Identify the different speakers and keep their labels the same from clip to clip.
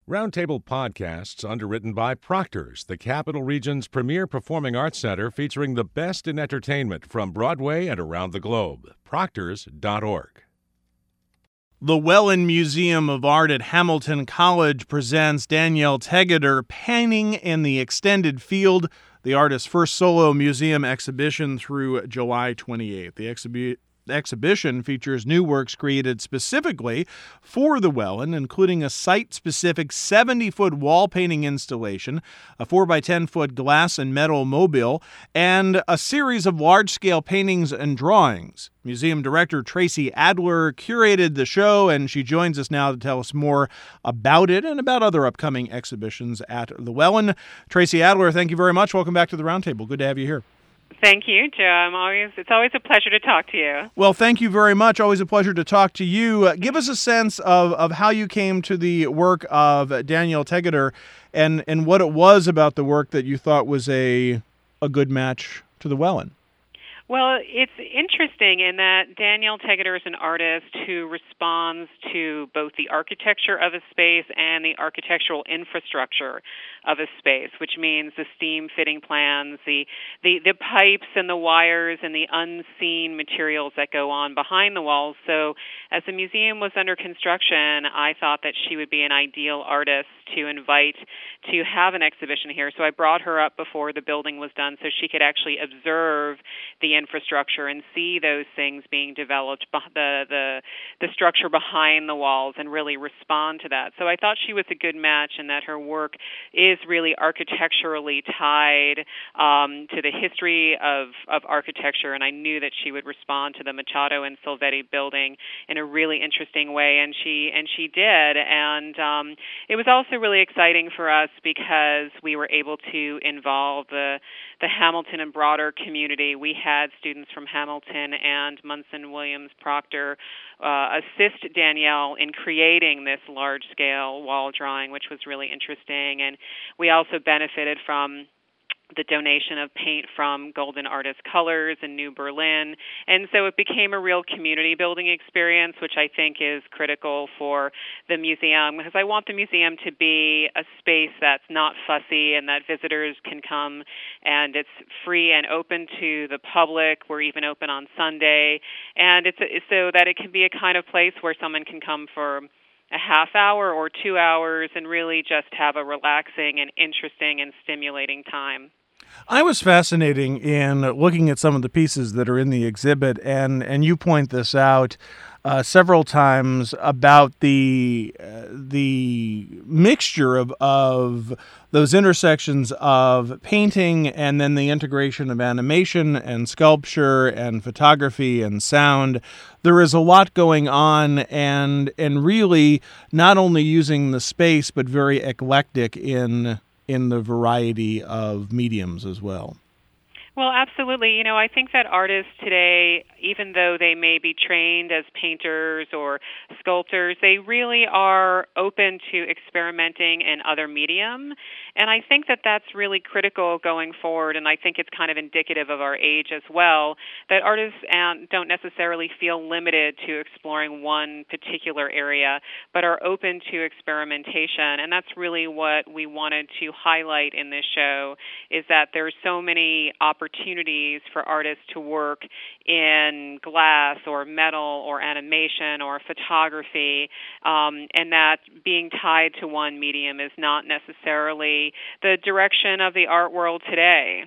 Speaker 1: Roundtable Podcasts, underwritten by Proctor's, the Capital Region's premier performing arts center featuring the best in entertainment from Broadway and around the globe. Proctors.org.
Speaker 2: The Welland Museum of Art at Hamilton College presents Danielle Tegeter, Painting in the Extended Field, the artist's first solo museum exhibition through July 28th. The exhibition features new works created specifically for the Welland, including a site-specific 70-foot wall painting installation, a 4x10-foot glass and metal mobile, and a series of large-scale paintings and drawings. Museum Director Tracy Adler curated the show, and she joins us now to tell us more about it and about other upcoming exhibitions at the Welland. Tracy Adler, thank you very much. Welcome back to the Roundtable. Good to have you here.
Speaker 3: Thank you, Joe. It's always a pleasure to talk to you.
Speaker 2: Well, thank you very much. Always a pleasure to talk to you. Give us a sense of how you came to the work of Danielle Tegeter and what it was about the work that you thought was a good match to the Welland.
Speaker 3: Well, it's interesting in that Danielle Tegeter is an artist who responds to both the architecture of a space and the architectural infrastructure of a space, which means the steam fitting plans, the pipes and the wires and the unseen materials that go on behind the walls. So as the museum was under construction, I thought that she would be an ideal artist to invite to have an exhibition here. So I brought her up before the building was done so she could actually observe the infrastructure and see those things being developed, the structure behind the walls, and really respond to that. So I thought she was a good match in that her work is really architecturally tied to the history of architecture, and I knew that she would respond to the Machado and Silvetti building in a really interesting way, and she did. And it was also really exciting for us because we were able to involve the Hamilton and broader community. We had students from Hamilton and Munson Williams Proctor assist Danielle in creating this large-scale wall drawing, which was really interesting. And we also benefited from the donation of paint from Golden Artist Colors in New Berlin. And so it became a real community building experience, which I think is critical for the museum, because I want the museum to be a space that's not fussy and that visitors can come and it's free and open to the public. We're even open on Sunday. And it's so that it can be a kind of place where someone can come for a half hour or 2 hours and really just have a relaxing and interesting and stimulating time.
Speaker 2: I was fascinating in looking at some of the pieces that are in the exhibit, and you point this out several times about the mixture of those intersections of painting and then the integration of animation and sculpture and photography and sound. There is a lot going on, and really not only using the space but very eclectic in the variety of mediums as well.
Speaker 3: Well, absolutely. I think that artists today, even though they may be trained as painters or sculptors, they really are open to experimenting in other medium. And I think that that's really critical going forward, and I think it's kind of indicative of our age as well, that artists don't necessarily feel limited to exploring one particular area, but are open to experimentation. And that's really what we wanted to highlight in this show, is that there's so many opportunities for artists to work in glass or metal or animation or photography, and that being tied to one medium is not necessarily the direction of the art world today.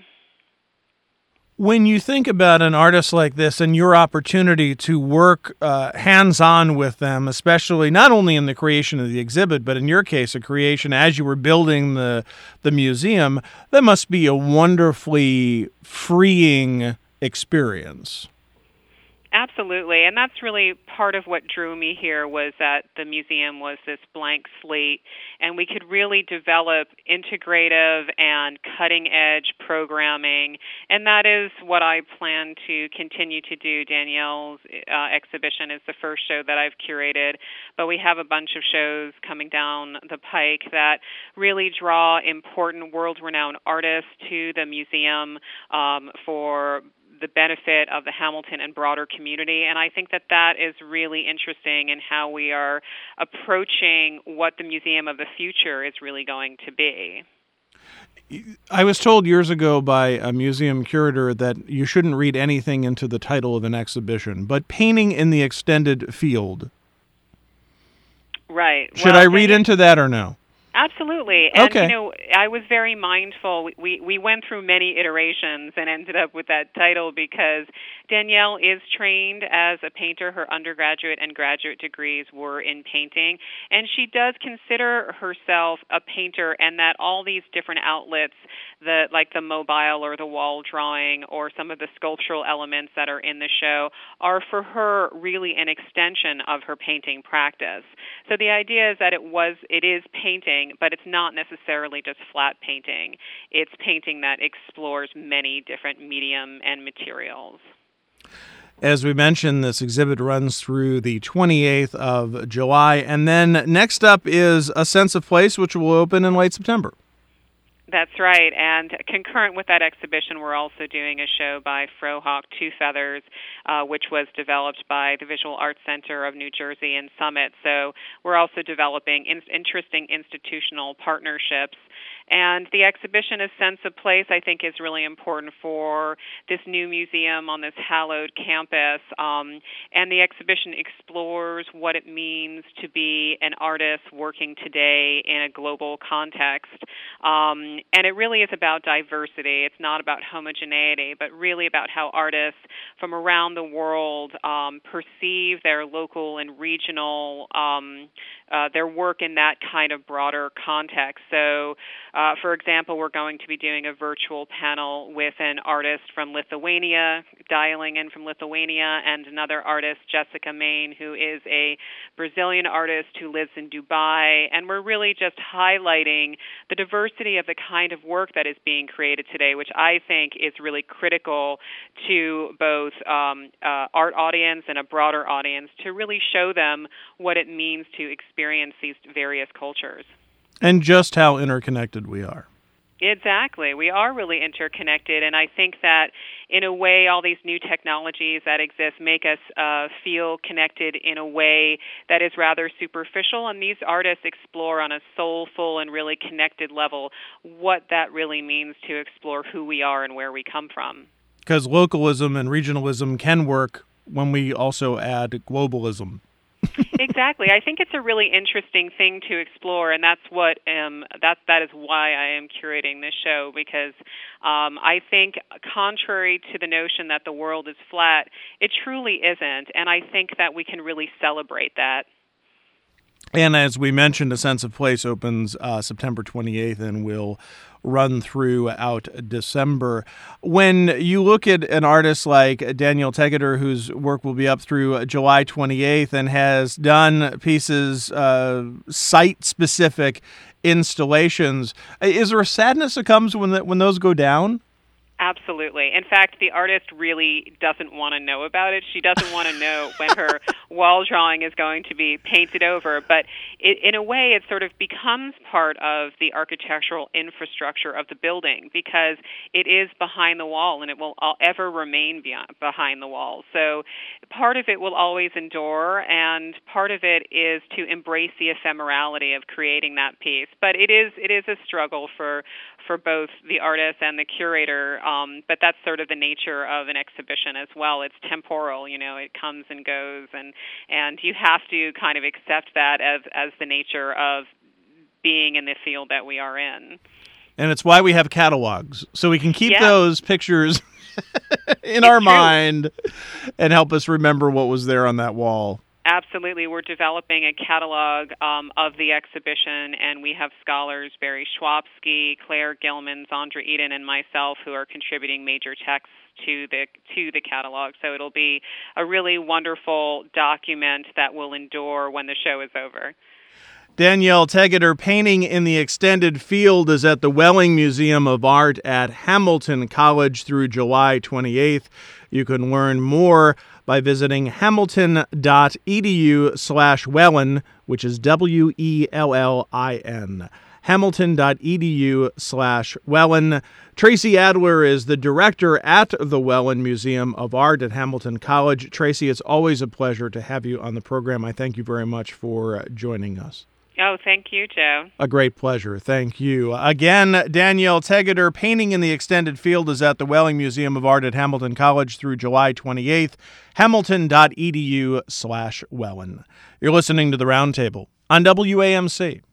Speaker 2: When you think about an artist like this and your opportunity to work hands-on with them, especially not only in the creation of the exhibit, but in your case, a creation as you were building the museum, that must be a wonderfully freeing experience.
Speaker 3: Absolutely, and that's really part of what drew me here, was that the museum was this blank slate, and we could really develop integrative and cutting-edge programming, and that is what I plan to continue to do. Danielle's exhibition is the first show that I've curated, but we have a bunch of shows coming down the pike that really draw important world-renowned artists to the museum for the benefit of the Hamilton and broader community. And I think that is really interesting in how we are approaching what the Museum of the Future is really going to be.
Speaker 2: I was told years ago by a museum curator that you shouldn't read anything into the title of an exhibition, but painting in the extended field.
Speaker 3: Right.
Speaker 2: Should I read into that or no?
Speaker 3: Absolutely. And,
Speaker 2: okay.
Speaker 3: I was very mindful. We went through many iterations and ended up with that title because Danielle is trained as a painter. Her undergraduate and graduate degrees were in painting. And she does consider herself a painter, and that all these different outlets, like the mobile or the wall drawing or some of the sculptural elements that are in the show, are for her really an extension of her painting practice. So the idea is that it is painting, but it's not necessarily just flat painting. It's painting that explores many different medium and materials.
Speaker 2: As we mentioned, this exhibit runs through the 28th of July, and then next up is A Sense of Place, which will open in late September.
Speaker 3: That's right, and concurrent with that exhibition, we're also doing a show by Frohawk Two Feathers, which was developed by the Visual Arts Center of New Jersey in Summit. So we're also developing interesting institutional partnerships. And the exhibition, A Sense of Place, I think is really important for this new museum on this hallowed campus. And the exhibition explores what it means to be an artist working today in a global context. And it really is about diversity. It's not about homogeneity, but really about how artists from around the world perceive their local and regional, their work in that kind of broader context. So, for example, we're going to be doing a virtual panel with an artist from Lithuania, dialing in from Lithuania, and another artist, Jessica Main, who is a Brazilian artist who lives in Dubai. And we're really just highlighting the diversity of the kind of work that is being created today, which I think is really critical to both art audience and a broader audience to really show them what it means to experience these various cultures.
Speaker 2: And just how interconnected we are.
Speaker 3: Exactly. We are really interconnected, and I think that in a way all these new technologies that exist make us feel connected in a way that is rather superficial, and these artists explore on a soulful and really connected level what that really means to explore who we are and where we come from.
Speaker 2: Because localism and regionalism can work when we also add globalism.
Speaker 3: Exactly. I think it's a really interesting thing to explore, and that's what that is why I am curating this show, because I think contrary to the notion that the world is flat, it truly isn't, and I think that we can really celebrate that.
Speaker 2: And as we mentioned, A Sense of Place opens September 28th and will run throughout December. When you look at an artist like Danielle Tegeter, whose work will be up through July 28th and has done pieces, site-specific installations, is there a sadness that comes when those go down?
Speaker 3: Absolutely. In fact, the artist really doesn't want to know about it. She doesn't want to know when her wall drawing is going to be painted over. But in a way, it sort of becomes part of the architectural infrastructure of the building because it is behind the wall and it will ever remain behind the wall. So part of it will always endure, and part of it is to embrace the ephemerality of creating that piece. But it is a struggle for both the artist and the curator, but that's sort of the nature of an exhibition as well. It's temporal, it comes and goes, and you have to kind of accept that as the nature of being in the field that we are in. And
Speaker 2: it's why we have catalogs, so we can keep those pictures in our mind and help us remember what was there on that wall.
Speaker 3: Absolutely. We're developing a catalog of the exhibition, and we have scholars Barry Schwabsky, Claire Gilman, Zandra Eden, and myself who are contributing major texts to the catalog. So it'll be a really wonderful document that will endure when the show is over.
Speaker 2: Danielle Tegeter, Painting in the Extended Field, is at the Welling Museum of Art at Hamilton College through July 28th. You can learn more by visiting hamilton.edu/Welling which is Wellin. Hamilton.edu/Wellen. Tracy Adler is the director at the Wellen Museum of Art at Hamilton College. Tracy, it's always a pleasure to have you on the program. I thank you very much for joining us.
Speaker 3: Oh, thank you, Joe.
Speaker 2: A great pleasure. Thank you. Again, Danielle Tegeter, Painting in the Extended Field, is at the Wellen Museum of Art at Hamilton College through July 28th. Hamilton.edu/Wellen. You're listening to The Roundtable on WAMC.